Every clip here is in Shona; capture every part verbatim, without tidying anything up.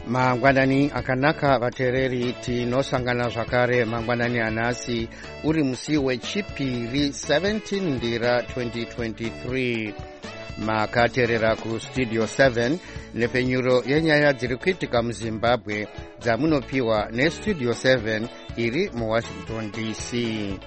mangwanani akanaka vateereri tinosangana zvakare mangwanani anhasi uri musi wechipiri seventeenth ndira twenty twenty-three makateerera kustudio seven nepfenyuro yenyaya dziri kuitika muzimbabwe dzamunopiwa nestudio seven iri muwashington D C.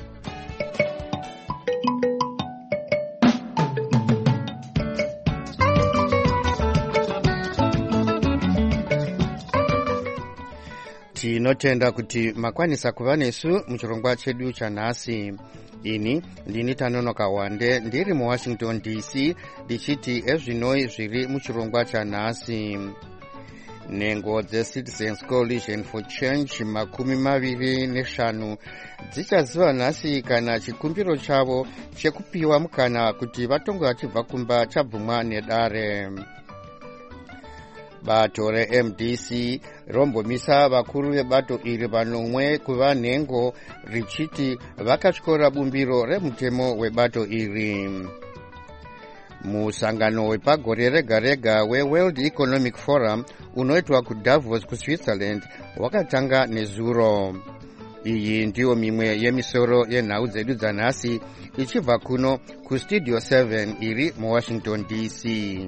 tinotenda kuti makwanisa kuva nesu muchirongwa chedu chanhasi. ini ndini Tanonoka Wande ndiri muwashington D C ndichiti ezvinoi zviri muchirongwa chanhasi. Nhengo dzeCitizens Coalition for Change makumi maviri neshanu dzichaziva nhasi kana chikumbiro chavo chekupiwa mukana kuti vatonge vachibva kumba chabvumwa nedare. Bato re-M D C rombomisa vakuru vebato iri vanomwe kuva nhengo richiti vakatyora bumbiro remutemo webato iri. Musangano wepagore rega rega weWorld Economic Forum unoitwa kuDavos kuSwitzerland wakatanga nezuro. Iyi ndiyo mimwe yemisoro yenhau dzedu dzanhasi ichibva kuno kustudio seven iri muwashington D C.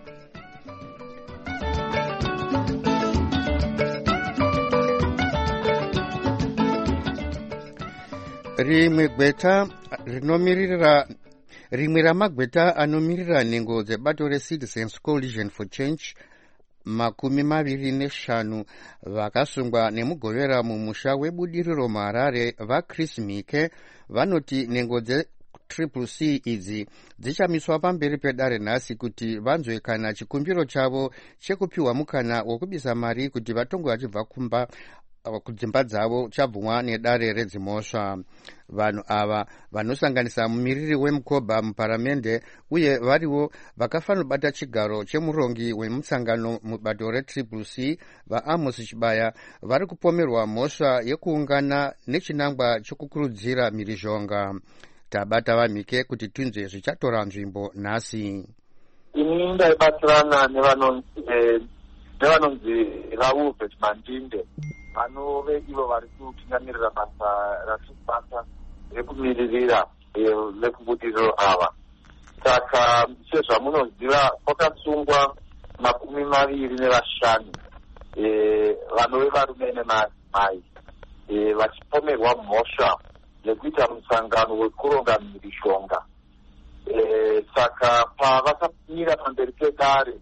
rimwe gweta rinomiririra rimwe ramagweta anomirira nhengo dzebato reCitizens Coalition for Change makumi maviri neshanu vakasungwa nemugovera mumusha webudiriro muHarare vaChris Mike vanoti nhengo dzetriple C idzi dzichamiswa pamberi pedare nhasi kuti vanzwe kana chikumbiro chavo chekupiwa mukana wokubisa mari kuti vatonge vachibva kumba kudzimba dzavo chabvumwa nedare redzimhosva. Vanhu ava vanosanganisa mumiriri wemukoba muparamende uye variwo vakafanira kubata chigaro chemurongi wemutsangano mubato retriple C vaAmos Chibaya vari kupomerwa mhosva yekuungana nechinangwa chokukurudzira mhirizhonga. Tabata vaMike kuti tinzwe zvichatora nzvimbo nhasi. Ini ndaibatsirana nevanonzi nevanonzi Raubert Mandinde vanove ivo vari kutungamirira basa ratibasa rekumiririra vekubudiriro ava. Saka sezvamunoziva kwakasungwa makumi maviri nevashanu vanove varume nemadzimai vachipomerwa mhosva yekuita musangano wekuronga mhirizhonga. Saka pavakamira pamberi pedare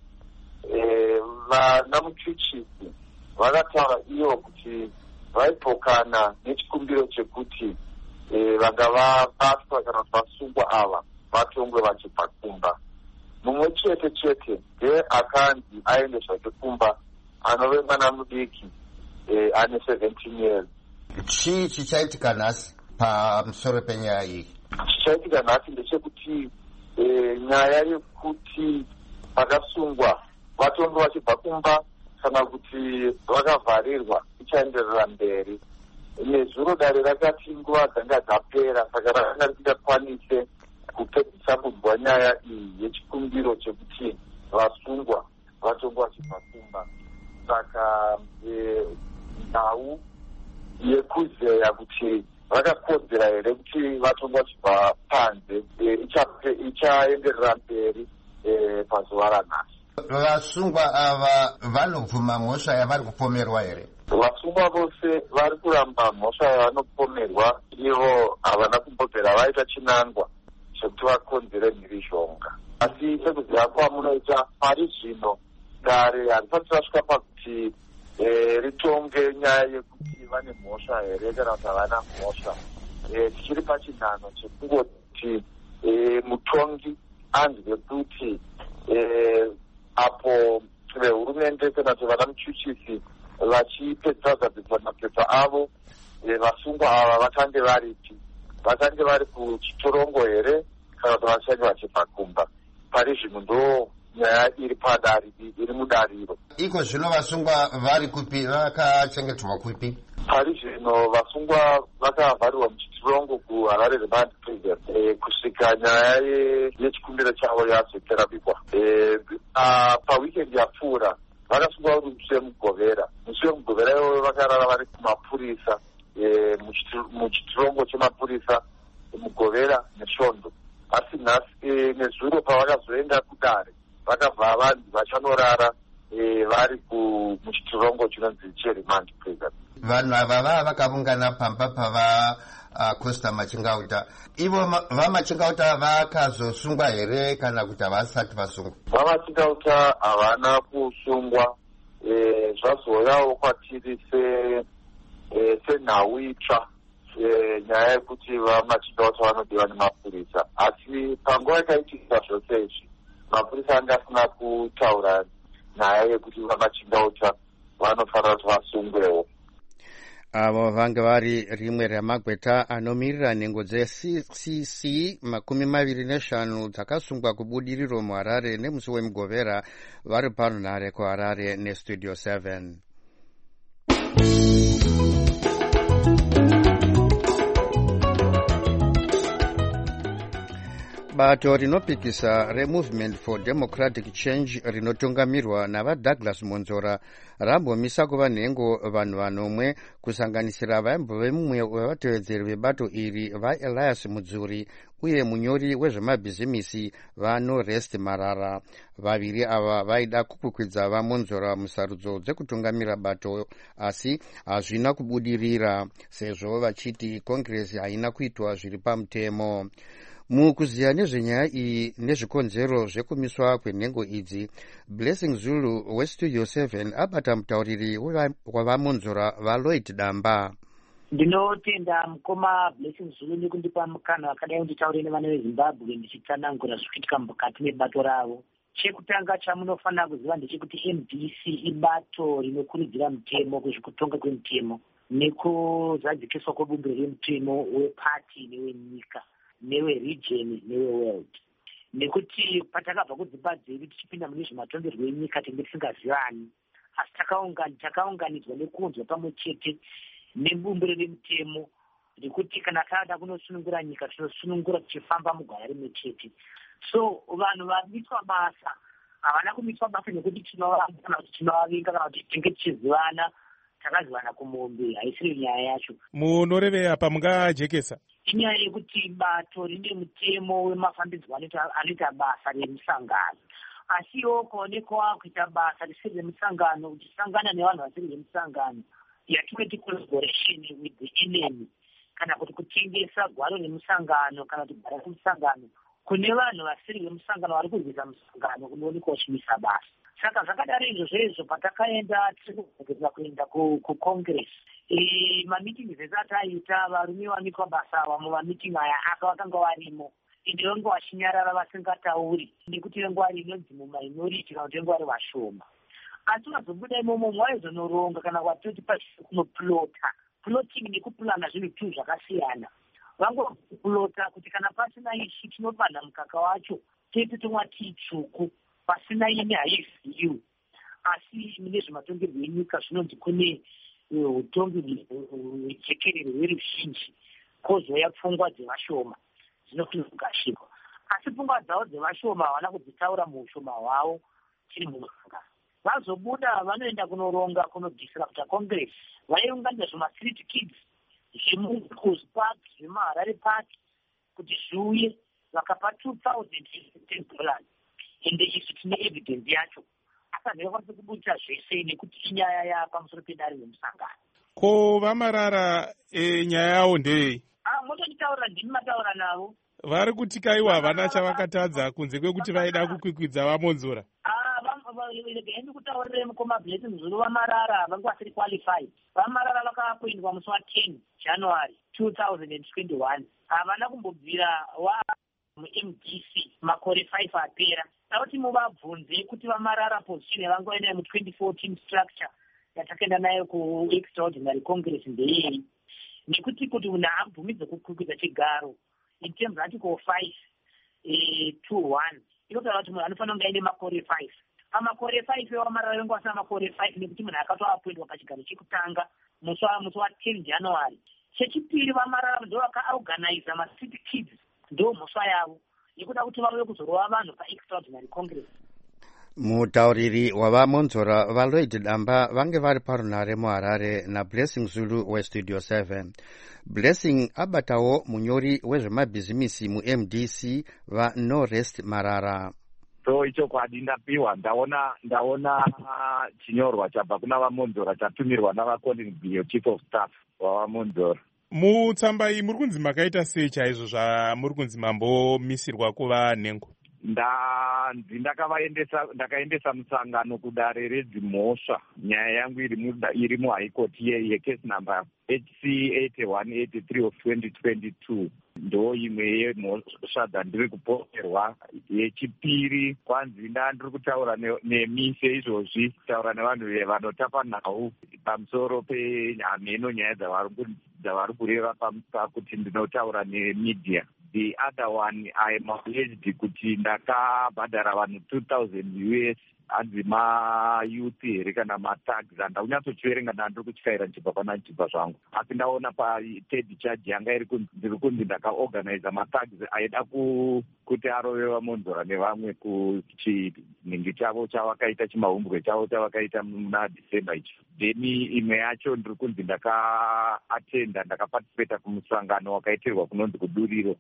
vana muchuchisi vakataura iyo kuti vaipokana nechikumbiro chekuti vanga vabatwa kana kuti vasungwa ava vatongwe vachibva kumba. Mumwe chete chete ndiye akanzi aende zvake kumba anove mwana mudiki ane seventeen years. Chii chichaitika nhasi pamusoro penyaya iyi? Chichaitika nhasi ndechekuti nyaya yekuti vakasungwa vatonge vachibva kumba kana kuti vakavharirwa ichaenderera mberi. Nezuro dare rakati nguva dzanga dzapera, saka rakanga risingakwanise kupedzisa kunzwa nyaya iyi yechikumbiro chekuti vasungwa vatonge vachibva kumba. Saka nhau yekuzeya kuti vakakodzera here kuti vatonge vachibva panze ichaenderera mberi pazuva ranhasi. Vasungwa ava vanobvuma mhosva yavari kupomerwa here? Vasungwa vose vari kuramba mhosva yavanopomerwa, ivo havana kumbobvera vaita chinangwa chekuti vakonzere mhirizhonga. Asi sekuziva kwamunoita pari zvino dare harisati rasvika pakuti ritonge nyaya yekuti vane mhosva here kana kuti havana mhosva. Tichiri pachinhano chekungoti mutongi anzwe kuti apo vehurumende kana kuti vana muchuchisi vachipedza kugadzirisa mapepa avo, vasungwa ava vachange varipi? Vachange vari kuchitorongo here kana kuti vachange vachibva kumba? Pari zvino ndo nyaya iri padari, iri mudariro. Iko zvino vasungwa vari kupi, vakachengeterwa kupi? Pari zvino vasungwa vakavharirwa muchitorongo kuHarare Remand Prison kusvika nyaya yechikumbiro chavo yazopera bikwa. Pawikendi yapfuura vakasungwa kuti musi wemugovera. Musi wemugovera ivoyo vakarara vari kumapurisa, muchitirongo chemapurisa mugovera nesvondo. Asi nhasi nezuro pavakazoenda kudare vakabva vanhu vachanorara vari muchitirongo chinonzi cheremand prison. Vanhu ava vava vakaungana pamba pava Costa Machingauta. Ivo vaMachingauta vakazosungwa here kana kuti havasati vasungwa? VaMachingauta havana kusungwa. Zvazoyawo kwatiri senhau itsva nyaya yekuti VaMachingauta vanodiwa nemapurisa. Asi panguva yakaitika zvose izvi mapurisa anga asina kutaura nyaya yekuti VaMachingauta vanofanira kuti vasungwewo. Avo vange vari rimwe ramagweta anomirira nhengo dze-C C C makumi maviri neshanu dzakasungwa kubudiriro muHarare nemusi wemugovera vari parunhare kuHarare nestudio seven. Bato rinopikisa reMovement for Democratic Change rinotungamirwa navaDouglas Monzora rambomisa kuva nhengo vanhu vanomwe kusanganisira vaimbove mumwe wevatevedzeri vebato iri vaElias Mudzuri uye munyori wezvemabhizimisi vaNorest Marara. Vaviri ava vaida kukwikwidzwa vaMonzora musarudzo dzekutungamira bato asi hazvina kubudirira sezvo vachiti Kongresi haina kuitwa zviri pamutemo. Mukuziya nezvenyaya iyi nezvikonzero zvekumiswa kwenhengo idzi, Blessing Zulu westudio seven abata mutauriri wavaMonzora vaLloyd Damba. Ndinotenda mukoma Blessing Zulu nekundipa mukana wakadai kunditaurira nevana veZimbabwe ndichitsanangura zvikuitika mukati mebato ravo. Chekutanga chamunofanira kuziva ndechekuti M D C ibato rinokurudzira mutemo kuzvikutonga kwemutemo nekuzadzikiswa kwebumbiro remutemo wepati newenyika neweregion neweworld. Nekuti patakabva kudzimba dzedu tichipinda mune zvematongerwo enyika tinenge tisingazivani, asi takaunganidzwa nekunzwa pamwe chete nebumbiro remutemo rekuti kana tada kunosunungura nyika tinosunungura tichifamba mugwara rimwe chete. So vanhu vamiswa basa havana kumiswa basa nekuti tinovanga kana kuti tinovavenga kana kuti tinenge tichizivana takazivana kumombe, haisiri nyaya yacho. Munorevei apa mungajekesa? Inyaya yekuti bato rine mutemo wemafambidzwo anoita basa remusangano, asiwo kuonekwa kuita basa risiri remusangano, kuchisangana nevanhu vasiri vemusangano, yatinoti collaboration with the enemy, kana kuti kutengesa gwaro remusangano kana kuti gwaro remusangano kune vanhu vasiri vemusangano vari kurwisa musangano kunoonekwa uchimisa basa. Saka zvakadaro izvozvo izvo patakaenda tirikugadzirira kuenda kuCongress, mamitingi ese ataita varume vamitwa basa ava mumamitingi aya aka vakanga varimo ende vange vachinyarara vasingatauri nekuti venga vari inonzi muminority kana kuti venga vari vashoma. Asi vazobuda imomo mwaizvonoronga kana watoti pachikunoplota plotting nekupulana zvinhu tu zvakasiyana. Vangoplota kuti kana pasina ichi tinopanha mukaka wacho tete tomwa tii tsvuku pasina ine haiziyu. Asi mune zvematongerwo enyika zvinonzi kune utongi hwechekerero hweruzhinji kozoya pfungwa dzevashoma dzinofanira kugashirwa. Asi pfungwa dzavo dzevashoma havana kudzitaura muushoma hwavo tiri mumuganga. Vazobuda vanoenda kunoronga kunobvisira kuta Congress vaiunganidza zvemastreet kids zvemuCoast Park zvemaHarare Park kuti zviuye vakapa two thousand dollars ende izvi tine evidence yacho. Asazvikwanisa kubudisa zvese nekuti inyaya yapamusoro pedare remusangano. Ko vaMarara e, nyaya yawo ndei? Ah, motonditaurira ndini mataura navo. Vari kuti kaiwa havana chavakatadza kunze kwekuti vaida kukwikwidza vaMonzora. Ah, vaendi kutaurire mukoma Blessing Zulu vaMarara vange vasiri qualified. VaMarara vakaappointwa musi wa10 January two thousand twenty-one. Havana kumbobvira wa mu-M D C makore five apera. Tauti muvabvunze kuti vaMarara position yavangoenda mu-twenty fourteen structure yatakaenda nayo ku-extraordinary congress ndeyei. Nekuti kuti munhu abvumidze kukwikwidzwa chigaro in terms article five two one inotaura kuti munhu anofanira kunge aine makore five. Pamakore five evaMarara venga vasina makore five nekuti munhu akatoappointwa pachigaro chekutanga musi wa10 January. Chechipiri vaMarara ndo vakaorganiza ma-city kids ndo mhosva yavo yekuda kuti vauye kuzorova vanhu pa-extraordinary congress. Mutauriri wavamonzora valoid damba vange vari parunhare muharare nablessing Zulu westudio seven. Blessing abatawo munyori wezvemabhizimisi mu-M D C vaNo Rest Marara. So ichokwadi ndapiwa ndaona ndaona chinyorwa chabva kuna vamonzora chatumirwa navaColin Biyo chief of staff wavamonzora. Mutsamba iyi muri kunzi makaita sei chaizvo zvamuri kunzi mambomisirwa kuva nhengo? ndanzi ndakavaendesa ndakaendesa musangano kudare redzimhosva. Nyaya yangu iri iri muhigh court yekesi number H C eight one eight three of twenty twenty-two. Ndo imwe yemhosva dzandiri kupokerwa. Yechipiri kwanzi ndandiri kutaura nemise izvozvi kutaura nevanhu vanotapa nhau pamusoro penhameno nyaya dzavari kureva pakuti ndinotaura nemedia. The other one I am alleged kuti ndakabhadhara vanhu two thousand U S hanzi mayouth here kana matags andaunyatsochiverenga ndandiri kuchikaira nchibva pananchibva zvangu. Asi ndaona pathird charge yanga iri kunzi ndakaorganiza matags aida kuti arove vamonzora nevamwe kuchinhingi chavo chavakaita chimaumbwe chavo chavakaita muna December ichi. Then imwe yacho ndiri kunzi ndakaatenda ndakaparticipata kumusangano wakaitirwa kunonzi kuduriro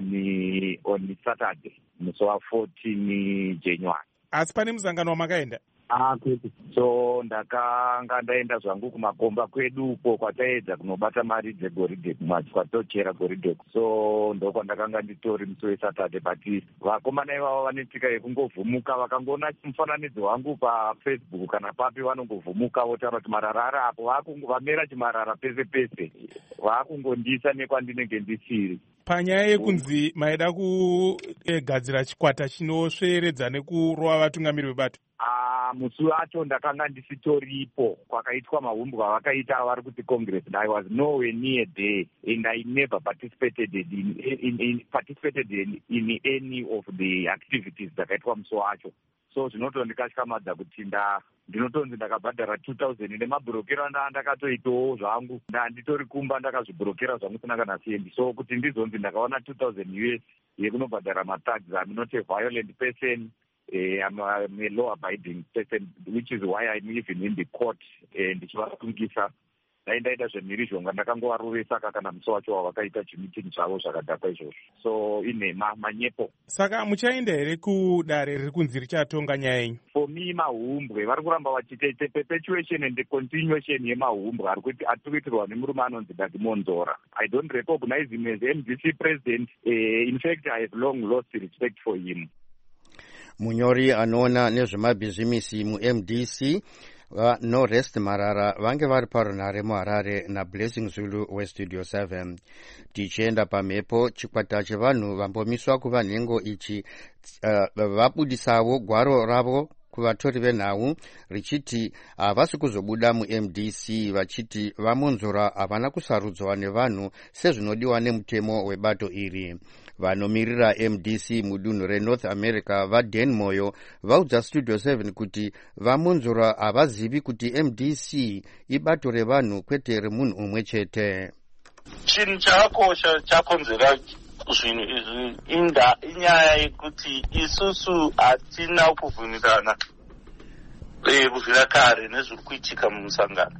on on Saturday musi wa fourteen January. Asi pane musangano wamakaenda? Ah, kwete. So ndakanga ndaenda zvangu kumakomba kwedu uko kwataedza kunobata mari dzegoridhe kumachi kwatochera goridhe. So ndokwandakanga nditori musi weSaturday, but vakomana ivavo vanetika yekungovhumuka vakangoona mufananidzo wangu paFacebook kana papi vanongovhumuka votaura kuti marara apo vamera chimarara pese pese vaakungondisa nekwandinenge ndisiri. Panyaya yekunzi maida kugadzira chikwata chinosveeredza nekurova vatungamiri vebato. Ah, musi wacho ndakanga ndisitoripo kwakaitwa mahumbwa vakaita vari kuti Congress. I was nowhere near there and I never participated in, in, in participated in, in any of the activities dzakaitwa musi wacho. So zvinotondikashikamadza kuti nda ndinotonzi ndakabhadhara two thousand nemabhurokero ndakatoitawo zvangu ndanditori kumba ndakazvibhurokera zvangu sina kana sendi. So kuti ndizonzi ndakaona two thousand U S yekunobhadhara matags. I'm not a violent person. Uh, I'm, a, I'm a law-abiding person, which is why I'm even in the court ndichivatungisa. Ndaindaita zvemhirizhonga ndakangovarovesa kana musi wacho wavakaita chimitini chavo zvakadhakwa izvozvo. So ine manyepo. Saka muchaenda here kudare riri kunzi richatonga nyaya yenyu? For me mahumbwe vari kuramba vachita perpetuation and the continuation yemahumbwe ari kuitirwa nemurume anonzi Daddy Monzora. I don't recognize him as M D C president. Uh, in fact, I have long lost respect for him. Munyori anoona nezvemabhizimisi mu-M D C vaNo Rest Marara vange vari parunhare muharare naBlessing Zulu westudio seven. Tichienda pamhepo, chikwata chevanhu vambomiswa kuva nhengo ichi uh, vabudisawo gwaro ravo kuvatori venhau richiti havasi kuzobuda mu-M D C vachiti vamonzora havana kusarudzwa nevanhu sezvinodiwa nemutemo webato iri. Vanomirira M D C mudunhu reNorth America vaDan Moyo vaudza Studio seven kuti vamonzora havazivi kuti M D C ibato revanhu kwete remunhu umwe chete. Chinhu chakakosha chakonzera zvinhu izvi inyaya yekuti isusu hatina kubvumirana kubvira kare nezviri kuitika mumusangano.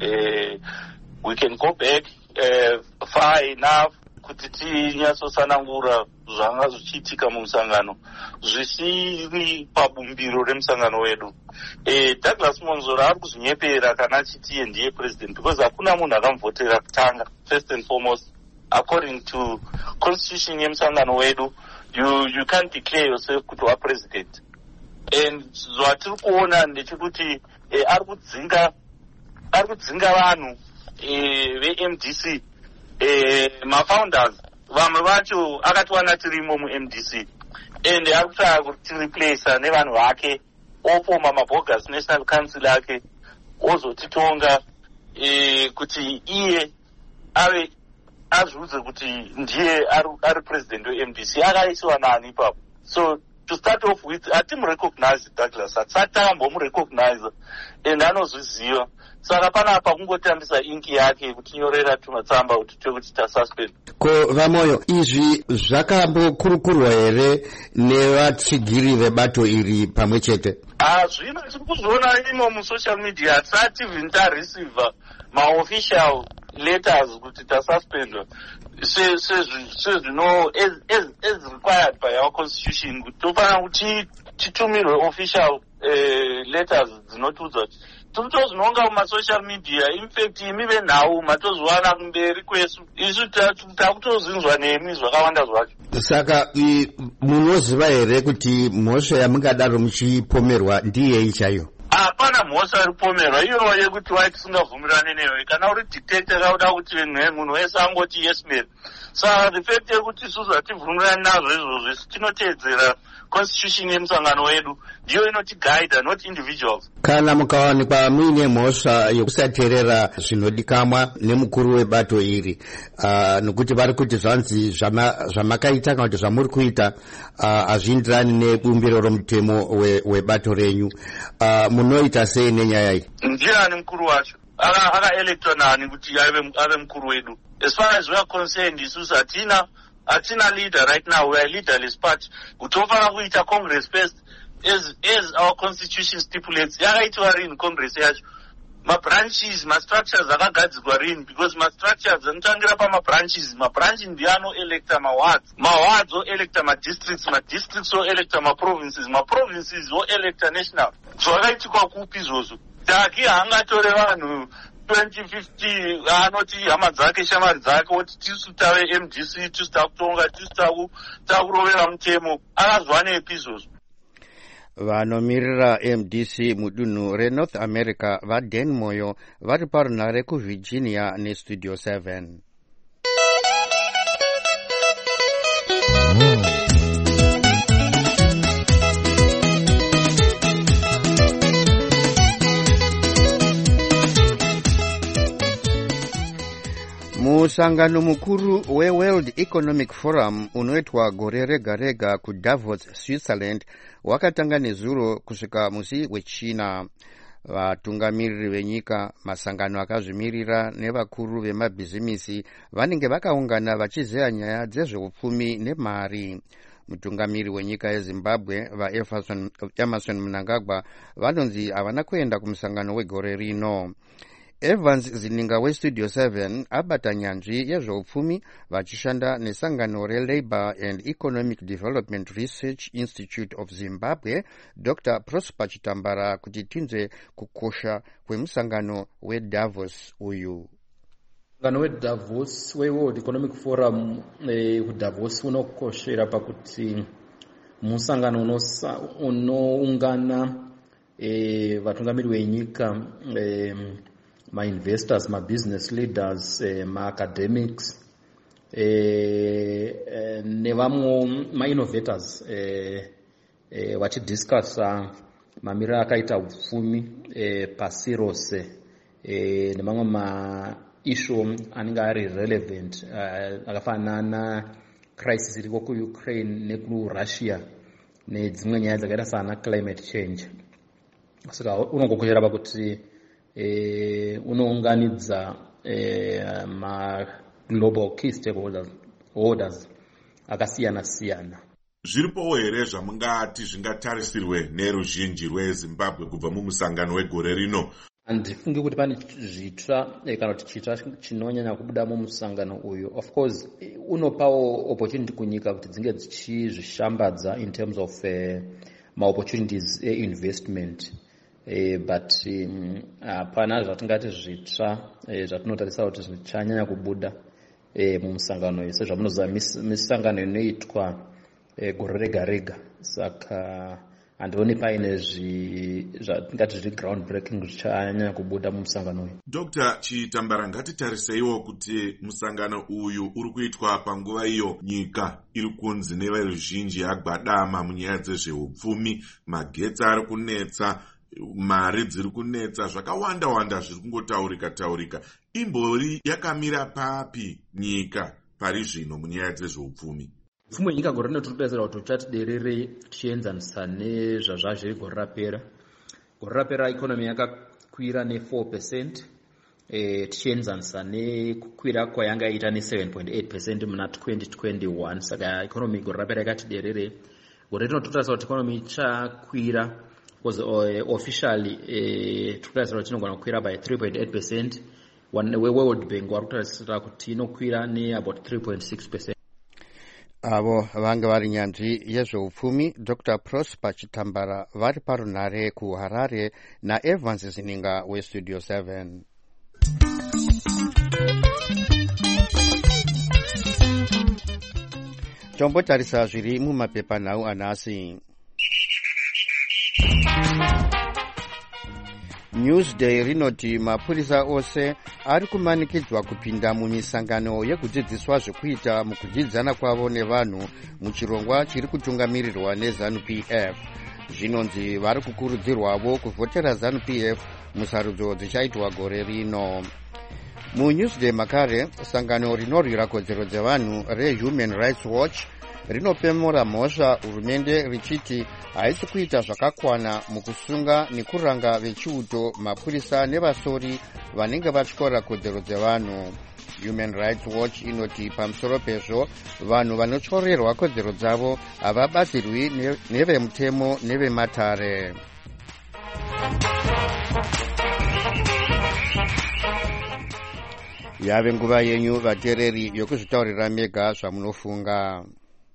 We can go back uh, far enough kuti tinyatsosanangura zvanga zvichiitika mumusangano zvisiri pabumbiro remusangano wedu. Eh, Douglas Monzora ari kuzvinyepera kana achiti iye ndiye president because hakuna munhu akamuvhotera kutanga. First and foremost, according to constitution yemusangano wedu, you you can't declare yourself kuti wa president. And zvatiri kuona ndechekuti eh, ari kudzinga ari kudzinga vanhu eh, ve-M D C. Eh, ma-founders vamwe vacho akatiwana tirimo mu-M D C and ari kutsvaka kuti tireplace nevanhu vake ofoma mabogus national council ake ozotitonga eh, kuti iye ave azviudze kuti ndiye ari, ari president we-M D C akaisiwa nani ipapo. So to start off with, hatimurecognize Douglas, hatisati tambomurecognize and anozviziva. Saka panapa kungotambisa inki yake kutinyorera tumatsamba kuti tekuti tasuspend. Ko Vamoyo, izvi zvakambokurukurwa here nevatsigiri vebato iri pamwe chete? Ah, zvino tiri kuzviona imo musocial media hatisati even tareceiva maofficial letters kuti tasuspendwa sezvino as required by our constitution kuti tofanira kuti titumirwe official uh, letters dzinotiudza kuti tiri tozvinonga mumasocial media. Infact imi venhau matozviwana kumberi kwesu, isu takutozinzwa nemi zvakawanda zvacho. Saka munoziva here kuti mhosva yamungadaro muchipomerwa ndiyei chaiyo? Hapana mhosva iripomerwa iyo yekuti watisingabvumirane neyo. Kana uri dictator kauda kuti munhu wese angoti yes man. Saka the fact yekuti isusu hativvumirani nazvo izvozvo, tinoteedzera constitution yemusangano wedu, ndiyo inotigaida, not individuals. Kana mukawanikwa muine mhosva yokusateerera zvinodikamwa nemukuru webato iri, uh, nokuti vari kuti zvanzi zvamakaita kana kuti zvamuri kuita hazviindirani uh, nebumbiro romutemo webato we renyu, uh, munoita sei nenyaya iyi? Ndiani mukuru wacho? Akaelectwa nani kuti ave mukuru wedu? As far as we are concerned, isusu hatina hatina leader right now. We are a leaderless party. Kutofana kuita Congress first, as as our constitution stipulates. Yakaitwa rini Congress yacho? Ma branches, ma structures akagadzirwa rini? Because ma structures anotangira pa ma branches, ma branches ndiano electa ma wards, ma wards o electa ma districts, ma districts o electa ma provinces, ma provinces o electa national. Zvakaitikwa kupi izvozvo? Taki haangatore vanhu twenty fifty anoti hama dzake shamari dzake kuti tisu tave M D C, tisu takutonga, tisu takurovera mutemo. Akazwa nepi izvozvo? Vanomirira M D C mudunhu reNorth America vaDan Moyo vari parunhare kuVirginia neStudio seven. Musangano mukuru weWorld Economic Forum unoitwa gore rega rega kuDavos, Switzerland, wakatanga nezuro kusvika musi wechina. Vatungamiriri venyika, masangano akazvimirira nevakuru vemabhizimisi vanenge vakaungana vachizeya nyaya dzezveupfumi nemari. Mutungamiri wenyika yeZimbabwe vaEmmerson Mnangagwa vanonzi havana kuenda kumusangano wegore rino. Evans Zininga weStudio seven abata nyanzvi yezveupfumi vachishanda nesangano reLabour and Economic Development Research Institute of Zimbabwe, Doctor Prosper Chitambara, kuti tinzwe kukosha kwemusangano weDavos uyu. Musangano weDavos weWorld Economic Forum kuDavos eh, unokoshera pakuti musangano unoungana eh, vatungamiri venyika eh, my investors, my business leaders, uh, my academics, uh, uh, nevamwe my innovators uh, uh, vachidiscussa mamiriro akaita upfumi uh, pasi rose uh, nemamwe maishu anenge ari relevant uh, akafanana crisis iriko kuUkraine nekuRussia nedzimwe nyaya dzakaita sana climate change. Saka unongokoshera pakuti Eh, unounganidza eh, ma global key stakeholders orders akasiyana siyana. Zviripowo here zvamungati zvingatarisirwe neruzhinji rweZimbabwe kubva mumusangano wegore rino? Handifungi kuti pane zvitsva kana kuti chitsva chinonyanya kubuda mumusangano uyu. Of course unopawo opportunity kunyika kuti dzinge dzichizvishambadza in terms of uh, ma opportunities e investment. Eh, but hapana um, zvatingati zvitsva eh, zvatinotarisa kuti zvichanyanya kubuda eh, mumusangano uyu sezvamunoziva misangano inoitwa eh, gore rega rega. Saka handioni paine zvatingati zviri ground breaking zvichanyanya kubuda mumusangano uyu. Doctor Chitambara, ngatitariseiwo kuti musangano uyu uri kuitwa panguva iyo nyika iri kunzi neveruzhinji yagwadama munyaya dzezveupfumi, magetsi ari kunetsa, mari dziri kunetsa, zvakawanda wanda zviri kungotaurika taurika. Imbori yakamira papi nyika pari zvino munyaya dzezveupfumi? pfumwe yenyika gore rino tiri kutarisira kuti tichati derere tichienzanisa nezvazvazviri gore rapera. Gore rapera ikonomi yakakwira ne-four percent eh, tichienzanisa nekukwira kwayanga yaita ne-seven point eight percent muna twenty twenty-one. Saka ikonomi gore rapera yakati derere. Gore rino tinotarisira kuti ikonomi ichakwira was uh, officially eh, tinotarisira kuti inogona kukwira by three point eight percent. World Bank vari kutarisira kuti inokwira ne-about three point six percent. avo vanga vari nyanzvi yezveupfumi Doctor Prosper Chitambara vari parunhare kuHarare naEvans Zininga weStudio seven. Tombotarisa zviri mumapepanhau anhasi. Newsday rinoti mapurisa ose ari kumanikidzwa kupinda mumisangano yekudzidziswa zvekuita mukudyidzana kwavo nevanhu muchirongwa chiri kutungamirirwa neZANU-P F. Zvinonzi vari kukurudzirwavo kuvhotera ZANU-P F musarudzo dzichaitwa gore rino. MuNewsday makare, sangano rinorwira kodzero dzevanhu reHuman Rights Watch rinopemura mhosva hurumende richiti haisi kuita zvakakwana mukusunga nekuranga vechiuto mapurisa nevasori vanenge vatyora kodzero dzevanhu. Human Rights Watch inoti pamusoro pezvo vanhu vanotyorerwa kodzero dzavo havabatsirwi nevemutemo nevematare. Yave nguva yenyu vateereri yokuzvitaurira mega zvamunofunga.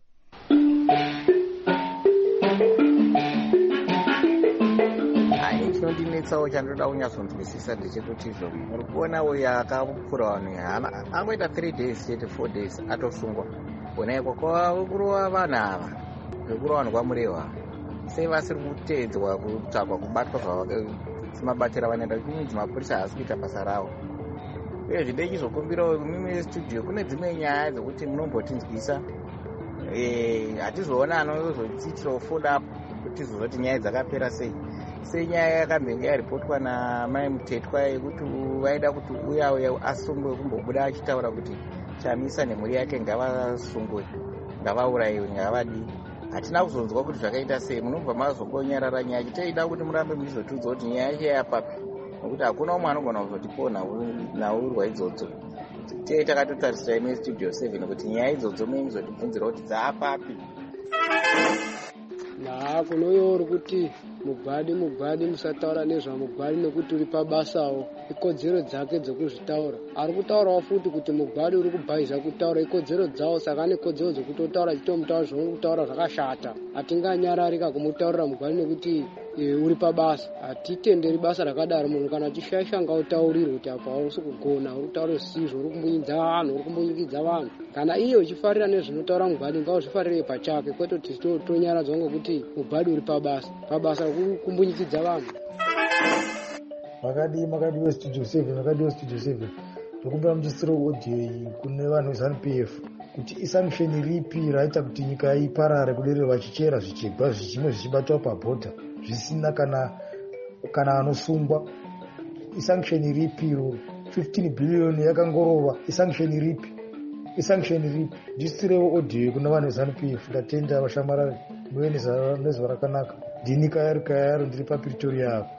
Chinondinetsawo chandoda kunyatsonzwisisa ndechekuti izvo muri kuona uyo akapfura vanhu hana angoita three days chete four days atosungwa. Kona iko kurova vanhu ava zvekurova vanhu kwamurehwa sei vasiri kuteedzwa kutsvakwa kubatwa zvavakamabatira vanoenda kunzi mapurisa haasi kuita basa ravo. Uye zvide chizokumbirawo mimi studio kune dzimwe nyaya dzekuti munombotinzwisa hatizoona anozotsitirawo foda up kuti zozoti nyaya dzakapera sei. Senyaya yakambenge yaripotwa namai Mutetwa yekuti vaida kuti uya uya asungwe kumbobuda achitaura kuti Chamisa nemhuri yake ngavasungwe ngavaurayiwe ngavadi. Hatina kuzonzwa kuti zvakaita sei. Munobva mazongonyarara nyaya chiteida kuti murambe muchizotudza kuti nyaya yacho yapapi nokuti hakuna umwe anogona kuzotipona naurwa idzodzo. Tei takatotarisira ime Studio seven kuti nyaya idzodzo muzotibvunzira kuti dzaapapi. Naa kunoyori kuti mugwadi mugwadi musataura nezvamugwadi nekuti uri pabasawo ikodzero dzake dzokuzvitaura. Ari kutaurawo futi kuti mugwadi uri kubhahiza kutaura ikodzero dzawo, saka ane kodzero dzokutotaura chitomutaura zvauri kutaura zvakashata. Hatinganyararika kumutaurira mugwadi nekuti e, uri pabasa. Hatitenderi basa rakadaro. Munhu kana achishaisha ngautaurirwe kuti apa usi kugona, uri kutaura zvisizvo, uri kumbunyidza vanhu, uri kumbunyikidza vanhu. Kana iye uchifarira nezvinotaura mugwadi ngauzvifarire pachake, kwete kuti tonyaradzwa ngokuti mugwadi uri pabasa. Pabasa kumbunyidzidza vanhu. Makadi makadi weStudio seven, makadi weStudio seven. Tokumbira muchisiro audio kune vanhu veZANU-P F kuti isanction ripi raita kuti nyika iparare kudere vachichera zvichibva zvichimwe zvichibatwa pabhodha zvisina kana kana anosungwa. Isanction ripi fifteen billion yakangorova. Isanction ripi isanction ripi ndisirewo audio kune vanhu veZANU-P F. Ndatenda vashamarari muve nezuva rakanaka. Ndini Kayari Kayari ndiri paPretoria apo.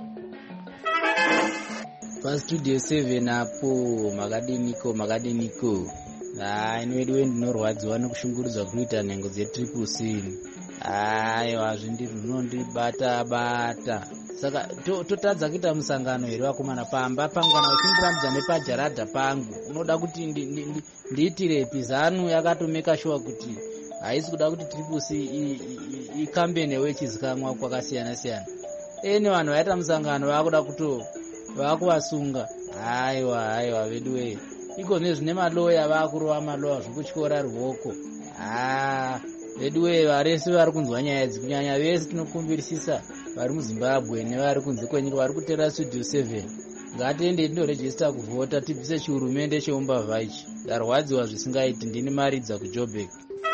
PaStudio seven apo makadiniko makadiniko. Ah, inoediwe ndinorwadziwa nekushungurudzwa kuita nhengo dzetriple C. Aiwa zvindiri zvinondibata bata. Saka totadza kuita musangano here vakomana pamba pangu kana uchindirambidza nepajaradha pangu. Unoda kuti ndiitirepi? ZANU yakatomeka sure kuti haisi kuda kuti triple C ikambene wechizikamwa kwakasiyana siyana. Ene vanhu vaita musangano vakuda kuto vakuvasunga. Aiwa aiwa vedu we. Iko nezvine maloya vakurova maloya zvekutyora ruoko. Ah, vedu we varese vari kunzwa nyaya idzi kunyanya vese tinokumbirisisa vari muZimbabwe nevari kunze kwenyika vari kutera Studio seven. Ngatiende tindoregista kuvhota tibvise chihurumende cheumbavha ichi. Ndarwadziwa zvisingaiti. Ndini Maridza kuJoburg.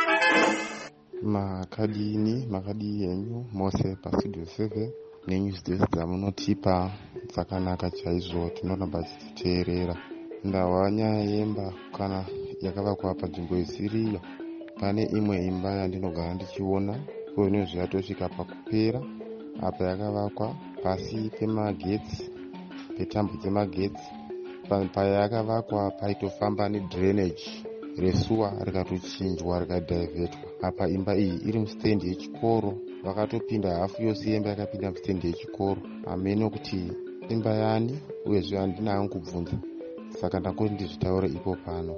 Makadini makadi yenyu mose paStudio seven nenyuzi dzese dzamunotipa dzakanaka chaizvo, tinoramba tichiteerera. Ndawa nyaya yemba kana yakavakwa panzvimbo isiriyo pane imwe imba yandinogara ndichiona uye nezvo yatosvika pakupera apa yakavakwa pasi pemagetsi petambo dzemagetsi payakavakwa paitofamba nedrainage resuwa rikatochinjwa rikadhivhetwa. Apa imba iyi iri musitendi yechikoro, vakatopinda hafu yose yemba yakapinda musitendi yechikoro. Hamene kuti imba yani uyezve handina hangu kubvunza, saka ndangoti ndizvitaure ipo pano.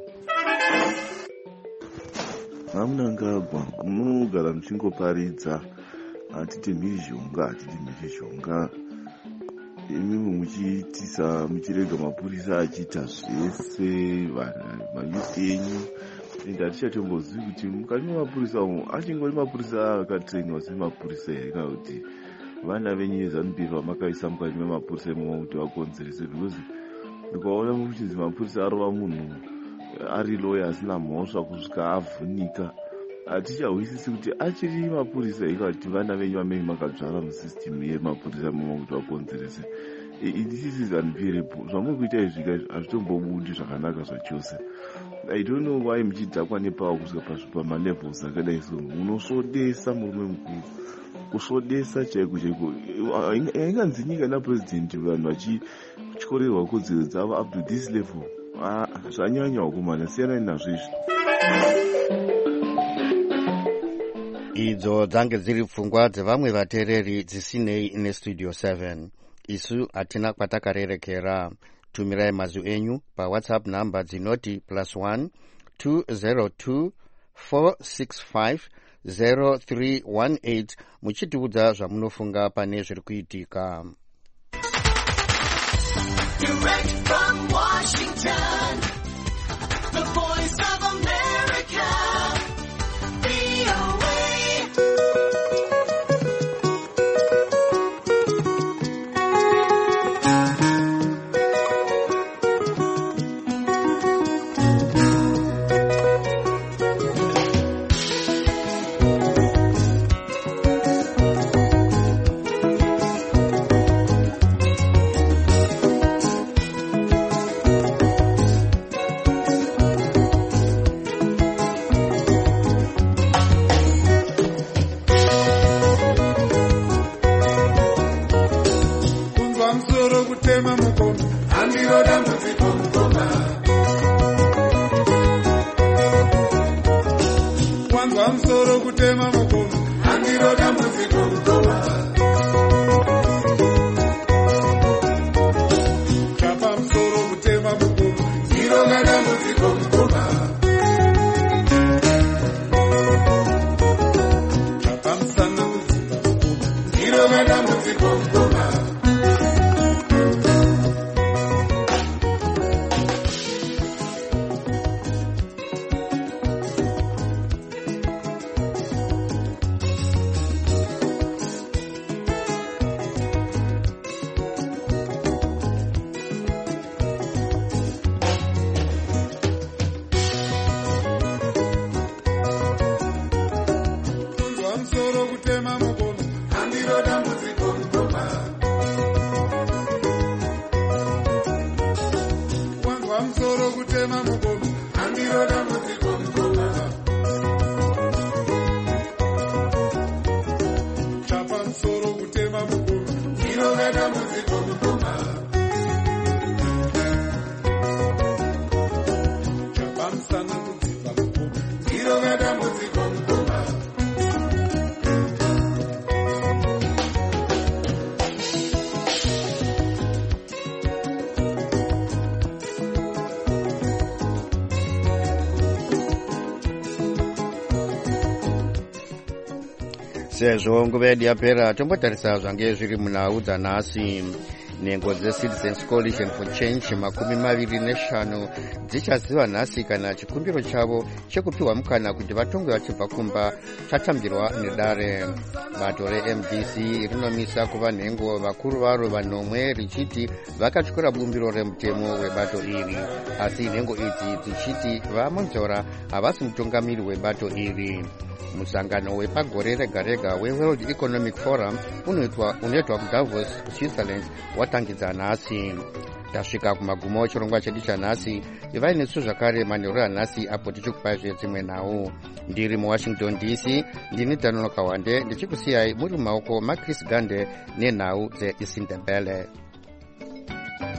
Hamunangagwa munogara muchingoparidza hatiti mhirizhonga hatiti mhirizhonga, imimi muchiitisa muchirega mapurisa achiita zvese manyusi enyu, ende hatichatombozivi kuti mukati memapurisa umo achingori mapurisa akatrainwa semapurisa here kana kuti vana venyu veZANU P F vamakaisa mukati memapurisa imomo kuti vakonzerese. Because ndikaona muchinzi mapurisa arova munhu ari loya asina mhosva kusvika avhunika, hatichahwisisi kuti achiri mapurisa ikati vana venyu vamene makadzvara musisitimu yemapurisa imomo kuti vakonzerese. This is unbearable. Zvamuri kuita izvika hazvitombobudi zvakanaka zvachose. I don't know why muchidhakwa nepawa kusvika pasvipa malevels akadai so. Munosvodesa murume mukuru, kusvodesa chaiko chaiko. Ainganzi nyika napresident vanhu vachityorerwa kodzero dzavo up to this level. Ah, zvanyanya wakomana, siyanai nazvo izvi. Idzo dzange dziri pfungwa dzevamwe vateereri dzisinei nestudio seven. Isu hatina kwatakarerekera. Tumirai mazwi enyu pawhatsapp namba dzinoti plus one two zero two four six five zero three one eight muchitiudza zvamunofunga pane zviri kuitika. Direct from Washington, the voice of America, V O A. Sezvo nguva yedu yapera, tombotarisa zvange zviri munhau dzanhasi. Nhengo dzeCitizens Coalition for Change makumi maviri neshanu dzichaziva nhasi kana chikumbiro chavo chekupiwa mukana kuti vatongwe vachibva kumba chatambirwa nedare. Bato reM D C rinomisa kuva nhengo vakuru varo vanomwe richiti vakatyora bumbiro remutemo webato iri, asi nhengo idzi dzichiti vamonzora havasi mutungamiri webato iri. Musangano wepagore rega rega weWorld Economic Forum unoitwa unoitwa kuDavos, Switzerland watangidza nhasi. tasvika kumagumo echirongwa chedu chanhasi. Ivai nesu zvakare manheru anhasi apo tichikupai dzimwe nhau. Ndiri muwashington D C ndini Danonoka Wande ndichikusiyai muri mumaoko maChris Gande nenhau dzeIsindebele.